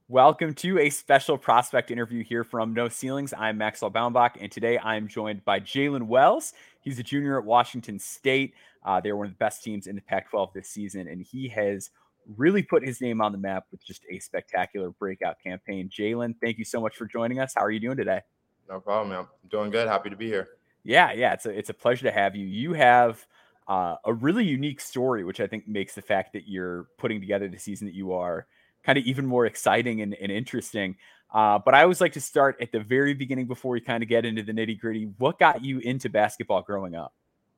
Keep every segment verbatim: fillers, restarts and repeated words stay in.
Welcome to a special prospect interview here from No Ceilings. I'm Maxwell Baumbach, and today I'm joined by Jalen Wells. He's a junior at Washington State. Uh, they're one of the best teams in the Pac twelve this season, and he has really put his name on the map with just a spectacular breakout campaign. Jalen, thank you so much for joining us. How are you doing today? No problem, man. I'm doing good. Happy to be here. Yeah, yeah, it's a, it's a pleasure to have you. You have uh, a really unique story, which I think makes the fact that you're putting together the season that you are kind of even more exciting and, and interesting. Uh, but I always like to start at the very beginning before we kind of get into the nitty gritty. What got you into basketball growing up?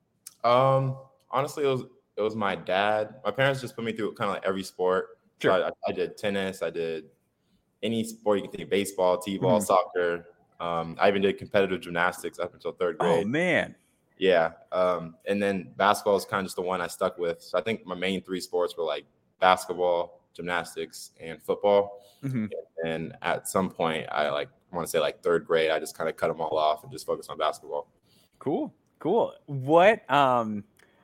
Um, honestly, it was it was my dad. My parents just put me through kind of like every sport. Sure. So I, I did tennis. I did any sport you can think: baseball, t-ball, mm-hmm. soccer. Um, I even did competitive gymnastics up until third grade. Oh man. Yeah. Um, and then basketball is kind of just the one I stuck with. So I think my main three sports were like basketball, gymnastics, and football. Mm-hmm. And at some point, I like want to say like third grade, I just kind of cut them all off and just focus on basketball. Cool, cool. What um,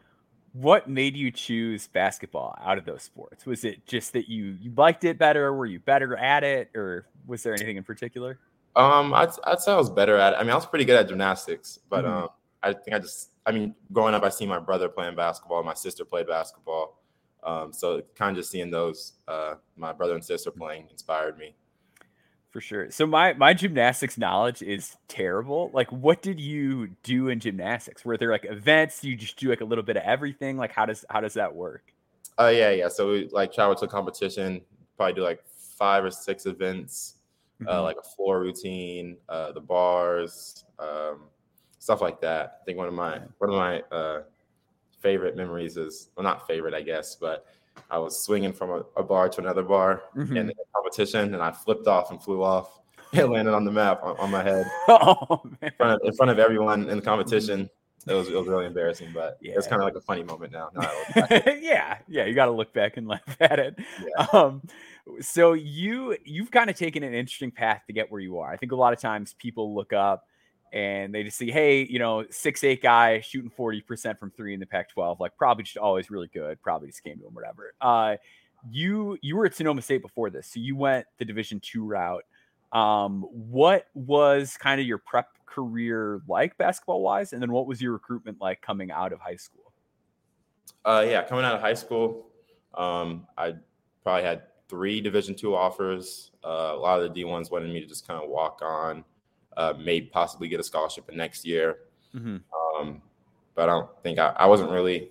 what made you choose basketball out of those sports? Was it just that you you liked it better? Were you better at it, or was there anything in particular? Um, I'd I'd say I was better at it. I mean, I was pretty good at gymnastics, but mm-hmm. um, I think I just I mean, growing up, I seen my brother playing basketball, my sister played basketball. Um, so kind of just seeing those, uh, my brother and sister playing inspired me. For sure. So my, my gymnastics knowledge is terrible. Like, what did you do in gymnastics? Were there like events? Do you just do like a little bit of everything? Like, how does, how does that work? Oh uh, yeah. Yeah. So we like travel to a competition, probably do like five or six events, mm-hmm. uh, like a floor routine, uh, the bars, um, stuff like that. I think one of my, one of my, uh, favorite memories is, well, not favorite, I guess, but I was swinging from a, a bar to another bar mm-hmm. in the competition, and I flipped off and flew off. It landed on the map on, on my head oh, in, front of, in front of everyone in the competition. It was, it was really embarrassing, but yeah. It's kind of like a funny moment now. now yeah, yeah, you got to look back and laugh at it. Yeah. Um, so you you've kind of taken an interesting path to get where you are. I think a lot of times people look up and they just see, hey, you know, six eight guy shooting forty percent from three in the Pac twelve, like probably just always really good, probably just came to him, whatever. Uh, you you were at Sonoma State before this, so you went the Division two route. Um, what was kind of your prep career like basketball-wise, and then what was your recruitment like coming out of high school? Uh, yeah, coming out of high school, um, I probably had three Division two offers. Uh, a lot of the D ones wanted me to just kind of walk on. Uh, may possibly get a scholarship in next year. Mm-hmm. Um, but I don't think I, I wasn't really,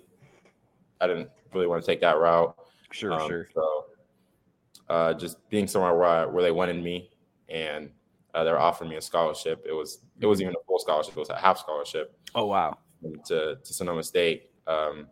I didn't really want to take that route. Sure, um, sure. So uh, just being somewhere where, I, where they wanted me and uh, they were offering me a scholarship. It was, it wasn't even a full scholarship. It was a half scholarship. Oh, wow. To, to Sonoma State. Um,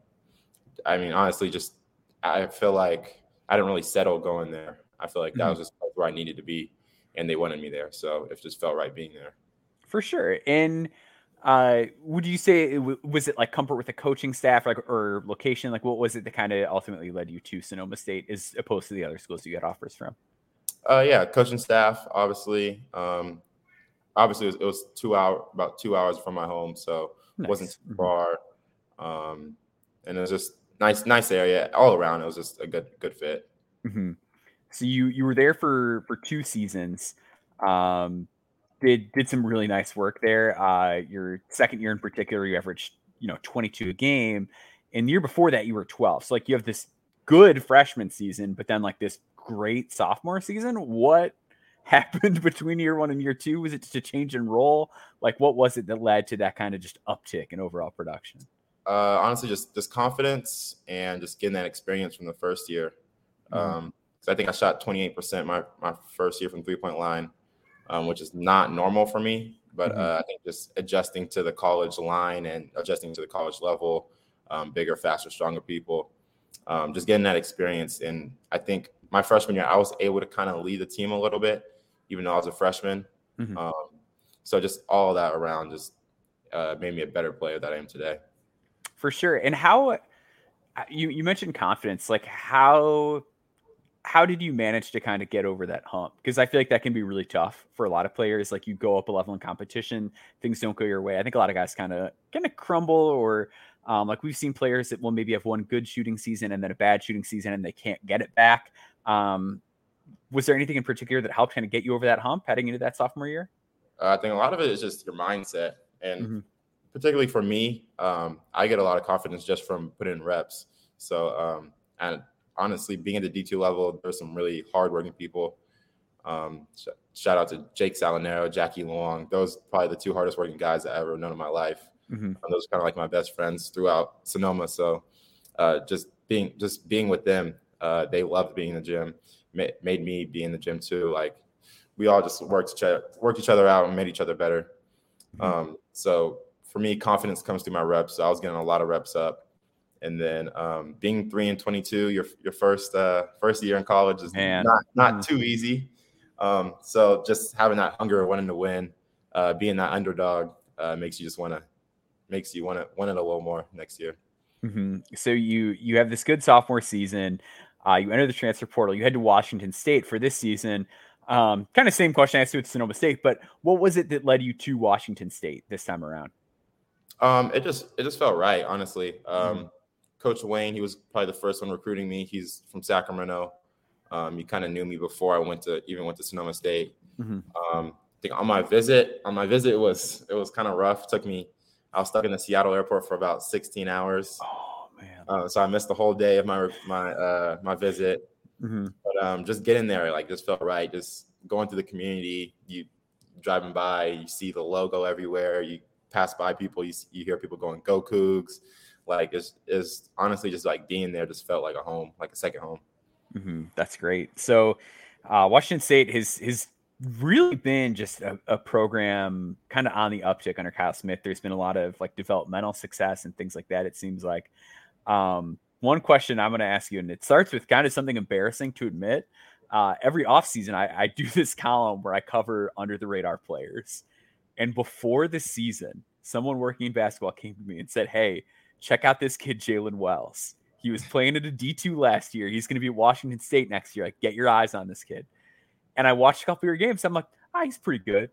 I mean, honestly, just, I feel like I didn't really settle going there. I feel like that mm-hmm. was just where I needed to be. And they wanted me there, so it just felt right being there. For sure. And uh, would you say, it, was it like comfort with the coaching staff, like, or location? Like, what was it that kind of ultimately led you to Sonoma State as opposed to the other schools you got offers from? Uh, yeah, coaching staff, obviously. Um, obviously, it was, it was two hour, about two hours from my home, so nice. It wasn't too far. Um, and it was just nice, nice area all around. It was just a good, good fit. Mm-hmm. So you you were there for for two seasons, um, did did some really nice work there. Uh, your second year in particular, you averaged you know twenty-two a game, and the year before that you were twelve. So like you have this good freshman season, but then like this great sophomore season. What happened between year one and year two? Was it just a change in role? Like what was it that led to that kind of just uptick in overall production? Uh, honestly, just just confidence and just getting that experience from the first year. Mm-hmm. Um, So I think I shot twenty-eight percent my, my first year from three-point line, um, which is not normal for me. But mm-hmm. uh, I think just adjusting to the college line and adjusting to the college level, um, bigger, faster, stronger people, um, just getting that experience. And I think my freshman year, I was able to kind of lead the team a little bit, even though I was a freshman. Mm-hmm. Um, so just all of that around just uh, made me a better player that I am today. For sure. And how you, you mentioned confidence, like how – how did you manage to kind of get over that hump? Because I feel like that can be really tough for a lot of players. Like you go up a level in competition, things don't go your way. I think a lot of guys kind of kind of crumble, or um, like we've seen players that will maybe have one good shooting season and then a bad shooting season and they can't get it back. Um, was there anything in particular that helped kind of get you over that hump heading into that sophomore year? Uh, I think a lot of it is just your mindset. And Mm-hmm. particularly for me, um, I get a lot of confidence just from putting in reps. So, um, and honestly, being at the D two level, there's some really hardworking people. Um, sh- shout out to Jake Salinero, Jackie Long. Those are probably the two hardest working guys I ever known in my life. Mm-hmm. Um, those are kind of like my best friends throughout Sonoma. So, uh, just being just being with them, uh, they loved being in the gym. Ma- made me be in the gym too. Like we all just worked each other, worked each other out and made each other better. Mm-hmm. Um, so for me, confidence comes through my reps. So I was getting a lot of reps up. And then um, being three and twenty-two, your your first uh, first year in college is Man. not not mm-hmm. too easy. Um, so just having that hunger of wanting to win, uh, being that underdog, uh, makes you just want to makes you want to want it a little more next year. Mm-hmm. So you you have this good sophomore season. Uh, you enter the transfer portal. You head to Washington State for this season. Um, kind of same question I asked you with Sonoma State, but what was it that led you to Washington State this time around? Um, it just it just felt right, honestly. Um, mm-hmm. Coach Wayne, he was probably the first one recruiting me. He's from Sacramento. Um, he kind of knew me before I went to even went to Sonoma State. Mm-hmm. Um, I think on my visit, on my visit it was it was kind of rough. It took me, I was stuck in the Seattle airport for about sixteen hours. Oh man! Uh, so I missed the whole day of my my uh, my visit. Mm-hmm. But um, just getting there, like, just felt right. Just going through the community, you driving by, you see the logo everywhere. You pass by people, you you hear people going, "Go Cougs!" Like it's is honestly just like being there just felt like a home, like a second home. Mm-hmm. That's great. So uh, Washington State has has really been just a, a program kind of on the uptick under Kyle Smith. There's been a lot of like developmental success and things like that. It seems like um, one question I'm going to ask you, and it starts with kind of something embarrassing to admit. Uh, every offseason, I, I do this column where I cover under the radar players. And before the season, someone working in basketball came to me and said, "Hey, check out this kid, Jalen Wells. He was playing at a D two last year. He's going to be at Washington State next year. Like, get your eyes on this kid." And I watched a couple of your games. I'm like, ah, he's pretty good.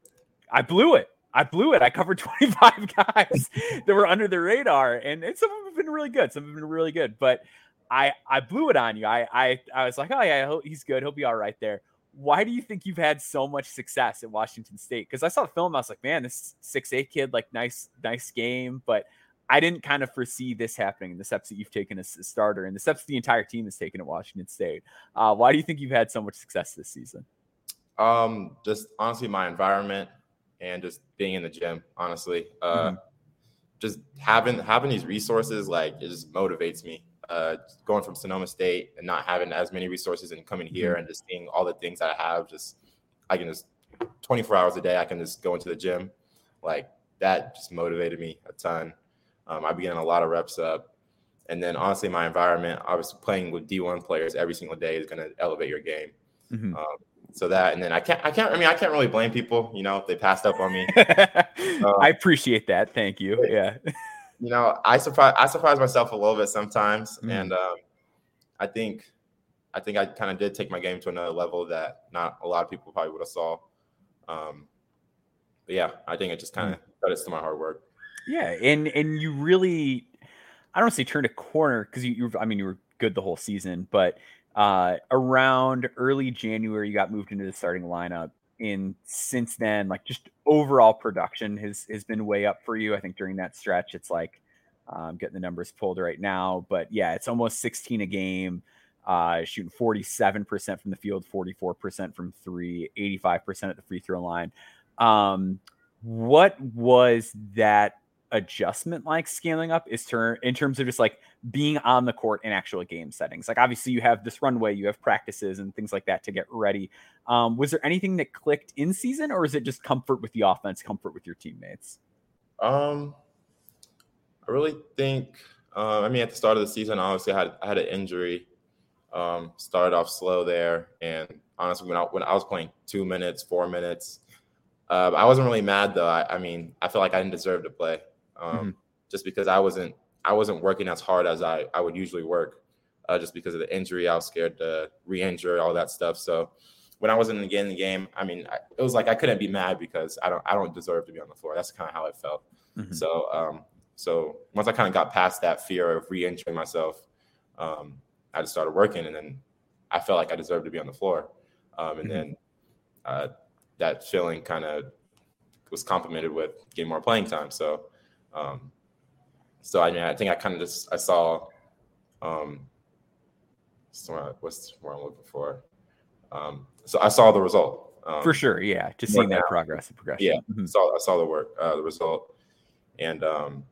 I blew it. I blew it. I covered twenty-five guys that were under the radar, and, and some of them have been really good. Some have been really good, but I I blew it on you. I I, I was like, oh yeah, he's good. He'll be all right there. Why do you think you've had so much success at Washington State? Because I saw the film, I was like, man, this six eight kid, like nice nice game, but I didn't kind of foresee this happening, the steps that you've taken as a starter and the steps the entire team has taken at Washington State. Uh, why do you think you've had so much success this season? Um, just honestly, my environment and just being in the gym, honestly, uh, mm-hmm. just having, having these resources, like, it just motivates me. Uh, going from Sonoma State and not having as many resources and coming here mm-hmm. and just seeing all the things that I have, just, I can just twenty-four hours a day, I can just go into the gym. Like, that just motivated me a ton. Um, I've been getting a lot of reps up. And then, honestly, my environment, obviously playing with D one players every single day is going to elevate your game. Mm-hmm. Um, so that, and then I can't, I can't, I mean, I can't really blame people, you know, if they passed up on me. um, I appreciate that. Thank you. Yeah. You know, I surprise, I surprise myself a little bit sometimes. Mm-hmm. And um, I think, I think I kind of did take my game to another level that not a lot of people probably would have saw. Um, but yeah, I think it just kind of mm-hmm. credits to my hard work. Yeah, and and you really, I don't want to say turned a corner because you, you, I mean, you were good the whole season, but uh, around early January, you got moved into the starting lineup. And since then, like, just overall production has has been way up for you. I think during that stretch, it's like, I'm um, getting the numbers pulled right now, but yeah, it's almost sixteen a game, uh, shooting forty-seven percent from the field, forty-four percent from three, eighty-five percent at the free throw line. Um, what was that adjustment like scaling up is ter- in terms of just like being on the court in actual game settings? Like, obviously you have this runway, you have practices and things like that to get ready. Um, was there anything that clicked in season, or is it just comfort with the offense, comfort with your teammates? Um, I really think, uh, I mean, at the start of the season, obviously I had, I had an injury, um, started off slow there. And honestly, when I, when I was playing two minutes, four minutes, uh, I wasn't really mad though. I, I mean, I feel like I didn't deserve to play. Um, mm-hmm. Just because I wasn't, I wasn't working as hard as I, I would usually work, uh, just because of the injury. I was scared to re-injure, all that stuff. So when I wasn't getting the game, I mean, I, it was like I couldn't be mad because I don't, I don't deserve to be on the floor. That's kind of how it felt. Mm-hmm. So, um, so once I kind of got past that fear of re-injuring myself, um, I just started working, and then I felt like I deserved to be on the floor. Um, and Mm-hmm. then uh, that feeling kind of was complemented with getting more playing time. So, um, so I mean, I think I kind of just I saw, um, what's what I'm looking for. Um, so I saw the result. Um, For sure, yeah, just seeing that out. progress and progression. Yeah, mm-hmm. saw I saw the work, uh, the result, and um,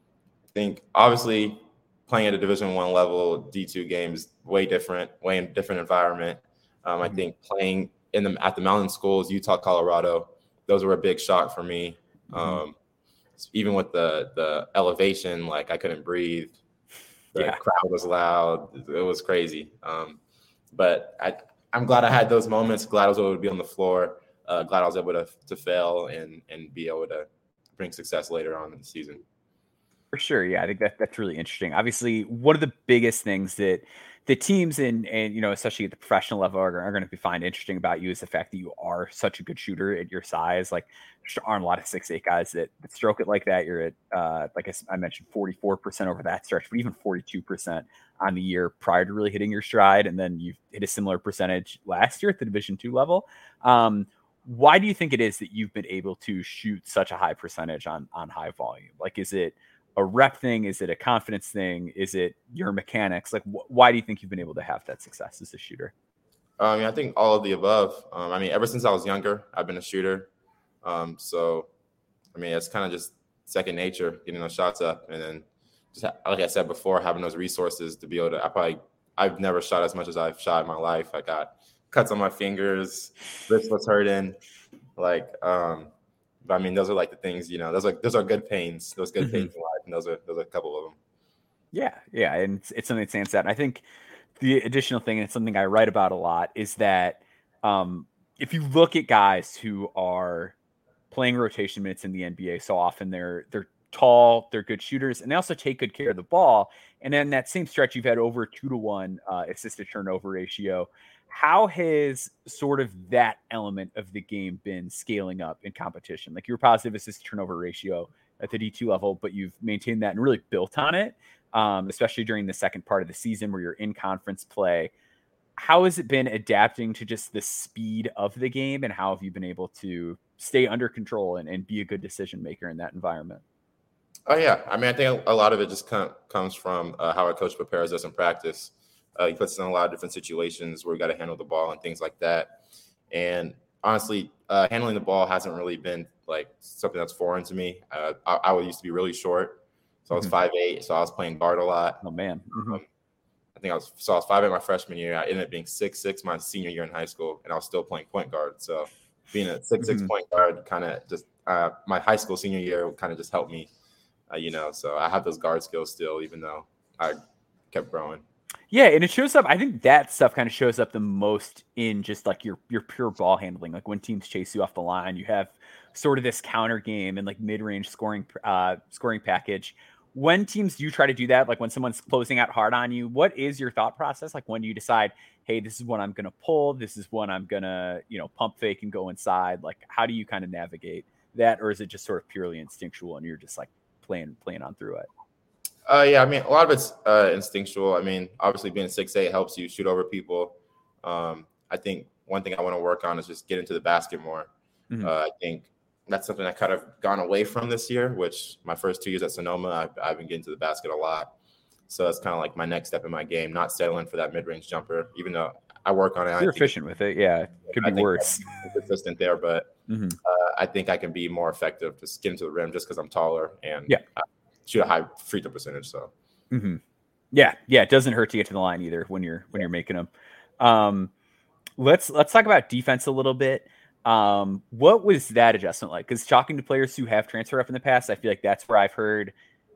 I think obviously playing at a Division One level D two game is way different, way in different environment. Um, I mm-hmm. think playing in the at the mountain schools, Utah, Colorado, those were a big shock for me. Mm-hmm. Um, even with the the elevation, like I couldn't breathe. The yeah. crowd was loud. It was crazy. Um, but I, I'm glad I had those moments. Glad I was able to be on the floor. Uh, glad I was able to to fail and and be able to bring success later on in the season. For sure, yeah, I think that that's really interesting. Obviously, one of the biggest things that the teams and and you know, especially at the professional level, are, are going to find interesting about you is the fact that you are such a good shooter at your size. Like, there aren't a lot of six eight guys that, that stroke it like that. You're at, uh, like I, I mentioned, forty-four percent over that stretch, but even forty-two percent on the year prior to really hitting your stride, and then you've hit a similar percentage last year at the Division two level. Um, why do you think it is that you've been able to shoot such a high percentage on on high volume? Like, is it a rep thing? Is it a confidence thing? Is it your mechanics? Like, wh- why do you think you've been able to have that success as a shooter? Um, I think all of the above. Um, I mean, ever since I was younger, I've been a shooter. Um, so, I mean, it's kind of just second nature, getting those shots up. And then, just like I said before, having those resources to be able to, I probably, I've never shot as much as I've shot in my life. I got cuts on my fingers, wrist was hurting. Like, um, but I mean, those are like the things, you know, those are, those are good pains, those good mm-hmm. pains in life. And those are, those are a couple of them. Yeah. Yeah. And it's, it's something that stands out. And I think the additional thing, and it's something I write about a lot, is that um, if you look at guys who are playing rotation minutes in the N B A, so often they're, they're tall, they're good shooters, and they also take good care of the ball. And then that same stretch, you've had over a two to one uh, assist to turnover ratio. How has sort of that element of the game been scaling up in competition? Like, your positive assist to turnover ratio at the D two level, but you've maintained that and really built on it, um, especially during the second part of the season where you're in conference play. How has it been adapting to just the speed of the game, and how have you been able to stay under control and, and be a good decision maker in that environment? Oh, yeah. I mean, I think a lot of it just com- comes from uh, how our coach prepares us in practice. Uh, he puts us in a lot of different situations where we got to handle the ball and things like that. And honestly, uh, handling the ball hasn't really been like something that's foreign to me. Uh, I, I used to be really short. So I was five mm-hmm. eight, so I was playing guard a lot. Oh, man. Mm-hmm. Um, I think I was so I was five eight my freshman year. I ended up being six six my senior year in high school, and I was still playing point guard. So being a six six mm-hmm. point guard kind of just uh, my high school senior year kind of just helped me, uh, you know. So I have those guard skills still, even though I kept growing. Yeah, and it shows up. I think that stuff kind of shows up the most in just like your your pure ball handling. Like, when teams chase you off the line, you have sort of this counter game and like mid range scoring uh, scoring package. When teams do try to do that, like when someone's closing out hard on you, what is your thought process? Like, when do you decide, hey, this is what I'm going to pull, this is when I'm going to, you know, pump fake and go inside? Like, how do you kind of navigate that? Or is it just sort of purely instinctual and you're just like playing, playing on through it? Uh, yeah, I mean, a lot of it's uh, instinctual. I mean, obviously being six eight helps you shoot over people. Um, I think one thing I want to work on is just get into the basket more. Mm-hmm. Uh, I think that's something I kind of gone away from this year, which my first two years at Sonoma, I've, I've been getting to the basket a lot. So that's kind of like my next step in my game, not settling for that mid-range jumper, even though I work on it. You're efficient with it. Yeah, it could be worse. I'm consistent there, but mm-hmm. uh, I think I can be more effective just getting to the rim just because I'm taller and yeah. I shoot a high free throw percentage. So mm-hmm. yeah, yeah, it doesn't hurt to get to the line either when you're when yeah. you're making them. Um, let's let's talk about defense a little bit. Um, what was that adjustment like? Because talking to players who have transferred up in the past, I feel like that's where I've heard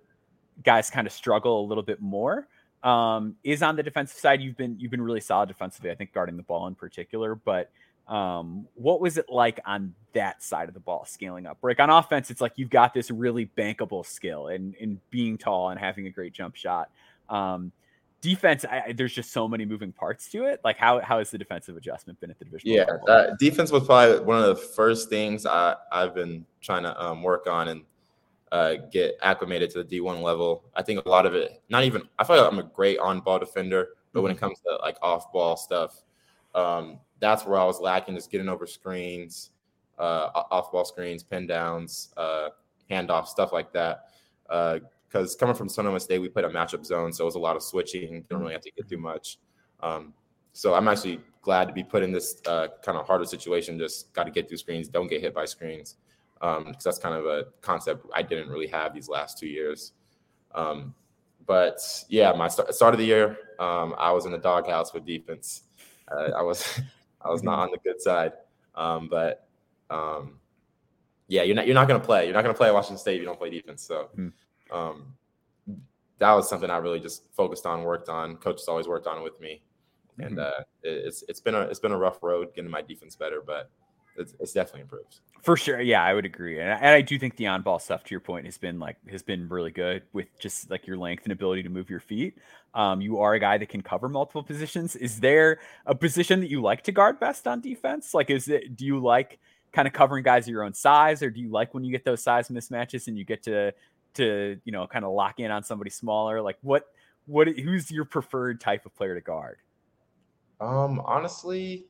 guys kind of struggle a little bit more. Um, is on the defensive side, you've been you've been really solid defensively, I think, guarding the ball in particular. But um, what was it like on that side of the ball, scaling up? Like, on offense, it's like you've got this really bankable skill and in, in being tall and having a great jump shot. Um, defense, I, there's just so many moving parts to it. Like, how how has the defensive adjustment been at the division? Yeah, uh, defense was probably one of the first things I, I've been trying to um, work on and uh, get acclimated to the D one level. I think a lot of it, not even, I feel like I'm a great on-ball defender, but mm-hmm. when it comes to like off-ball stuff, Um, that's where I was lacking, just getting over screens, uh, off ball screens, pin downs, uh, handoffs, stuff like that. Because uh, coming from Sonoma State, we played a matchup zone, so it was a lot of switching. Didn't really have to get through much. Um, so I'm actually glad to be put in this uh, kind of harder situation. Just got to get through screens, don't get hit by screens, because um, that's kind of a concept I didn't really have these last two years. Um, but yeah, my start, start of the year, um, I was in the doghouse with defense. Uh, I was I was not on the good side, um, but um, yeah, you're not you're not going to play. You're not going to play at Washington State if you don't play defense. So um, that was something I really just focused on, worked on. Coaches always worked on it with me, and uh, it's it's been a it's been a rough road getting my defense better, but it's, it's definitely improved. For sure. Yeah, I would agree. And I, and I do think the on-ball stuff, to your point, has been like has been really good with just like your length and ability to move your feet. Um, you are a guy that can cover multiple positions. Is there a position that you like to guard best on defense? Like, is it, do you like kind of covering guys of your own size, or do you like when you get those size mismatches and you get to, to, you know, kind of lock in on somebody smaller? Like what, what, who's your preferred type of player to guard? Um, honestly,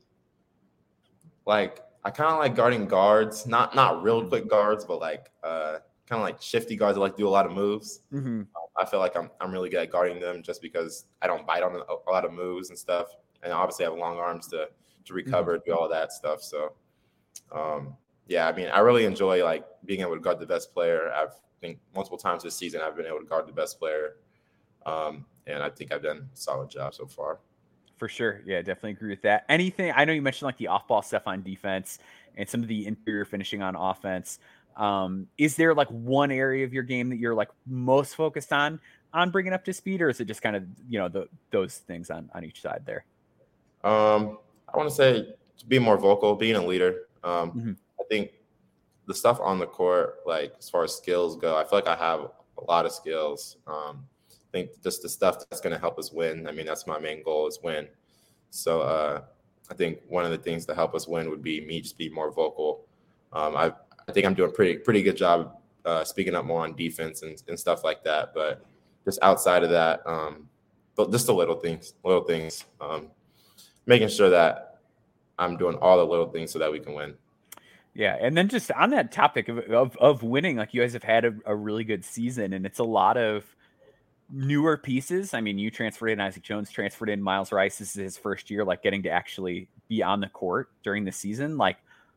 like, I kind of like guarding guards, not not real quick guards, but like uh, kind of like shifty guards that like do a lot of moves. Mm-hmm. I feel like I'm I'm really good at guarding them just because I don't bite on a, a lot of moves and stuff, and obviously I have long arms to to recover, mm-hmm. do all that stuff. So, um, yeah, I mean, I really enjoy like being able to guard the best player. I've I think multiple times this season I've been able to guard the best player, um, and I think I've done a solid job so far. For sure. Yeah, definitely agree with that. Anything, I know you mentioned like the off-ball stuff on defense and some of the interior finishing on offense. Um, is there like one area of your game that you're like most focused on, on bringing up to speed, or is it just kind of, you know, the, those things on, on each side there? Um, I want to say to be more vocal, being a leader. Um, mm-hmm. I think the stuff on the court, like as far as skills go, I feel like I have a lot of skills. Um, I think just the stuff that's going to help us win. I mean, that's my main goal is win. So uh, I think one of the things to help us win would be me just be more vocal. Um, I I think I'm doing pretty pretty good job uh, speaking up more on defense and, and stuff like that. But just outside of that, um, but just the little things, little things, um, making sure that I'm doing all the little things so that we can win. Yeah, and then just on that topic of of, of winning, like you guys have had a, a really good season, and it's a lot of newer pieces. I mean, you transferred in, Isaac Jones transferred in, Miles Rice. This is his first year, like getting to actually be on the court during the season. Like,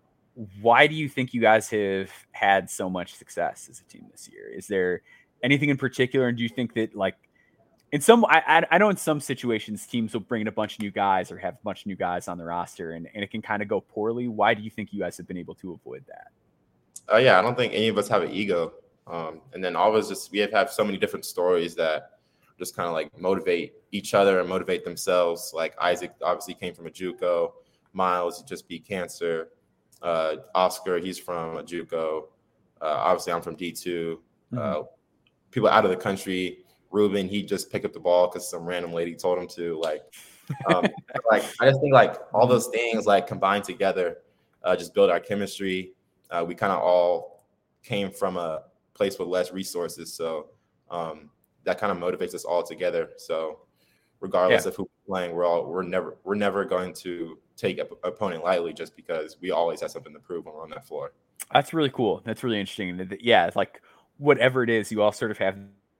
why do you think you guys have had so much success as a team this year? Is there anything in particular? And do you think that like in some, I, I know in some situations teams will bring in a bunch of new guys or have a bunch of new guys on the roster and, and it can kind of go poorly. Why do you think you guys have been able to avoid that? Uh, yeah, I don't think any of us have an ego. Um, and then always just, we have, have so many different stories that just kind of like motivate each other and motivate themselves. Like Isaac obviously came from a JUCO, Miles just beat cancer. Uh, Oscar, he's from a JUCO. Uh, obviously I'm from D two. Mm-hmm. Uh, people out of the country, Ruben, he just picked up the ball because some random lady told him to. Like, um, like I just think like all those things like combined together, uh, just build our chemistry. Uh, we kind of all came from a place with less resources, so um, that kind of motivates us all together. So regardless yeah. of who we're playing, we're all we're never we're never going to take an opponent lightly just because we always have something to prove when we're on that floor. That's really cool. That's really interesting. Yeah, it's like whatever it is, you all sort of have.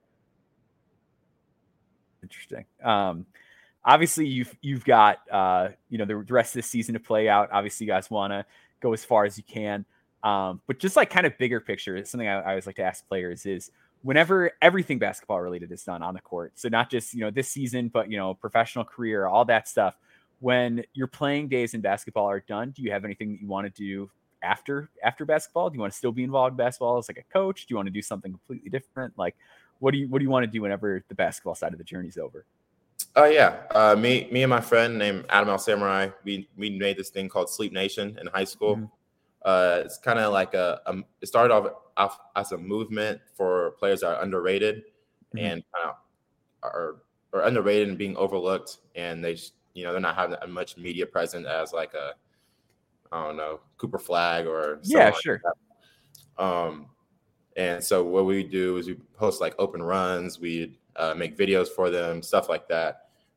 Interesting. Um, obviously, you've you've got uh, you know the rest of the season to play out. Obviously, you guys want to go as far as you can. Um, but just like kind of bigger picture, something I, I always like to ask players is whenever everything basketball related is done on the court. So not just, you know, this season, but, you know, professional career, all that stuff. When your playing days in basketball are done, do you have anything that you want to do after, after basketball? Do you want to still be involved in basketball as like a coach? Do you want to do something completely different? Like, what do you, what do you want to do whenever the basketball side of the journey is over? Oh uh, yeah. Uh, me, me and my friend named Adam El Samurai, we, we made this thing called Sleep Nation in high school. Mm-hmm. Uh, it's kind of like a, a, it started off, off as a movement for players that are underrated mm-hmm. and kind of are, are underrated and being overlooked. And they, you know, they're not having as much media present as like a, I don't know, Cooper Flag or yeah, sure. Like um, and so what we do is we post like open runs, we uh, make videos for them, stuff like that.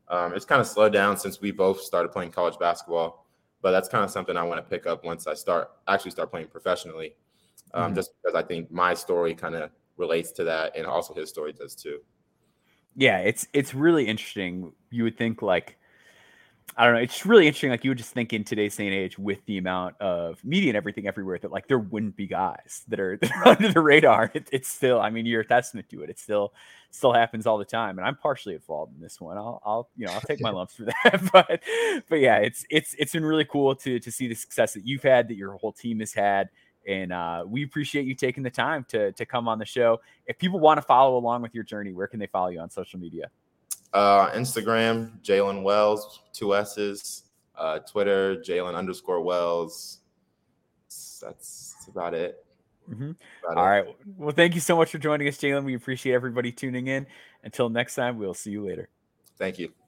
Um, it's kind of slowed down since we both started playing college basketball, but that's kind of something I want to pick up once I start actually start playing professionally. Um, mm-hmm. Just because I think my story kind of relates to that, and also his story does too. Yeah, it's it's really interesting. You would think like, I don't know, it's really interesting. Like you would just think in today's day and age with the amount of media and everything everywhere that like there wouldn't be guys that are, that are under the radar. It, it's still, I mean, you're a testament to it. It still still happens all the time. And I'm partially at fault in this one. I'll, I'll you know, I'll take my lumps for that. but, but yeah, it's, it's, it's been really cool to, to see the success that you've had, that your whole team has had. And uh, we appreciate you taking the time to, to come on the show. If people want to follow along with your journey, where can they follow you on social media? Uh, Instagram, Jalen Wells, two S's. Uh, Twitter, Jalen underscore Wells. That's about it. Mm-hmm. About All it. right. Well, thank you so much for joining us, Jalen. We appreciate everybody tuning in. Until next time, we'll see you later. Thank you.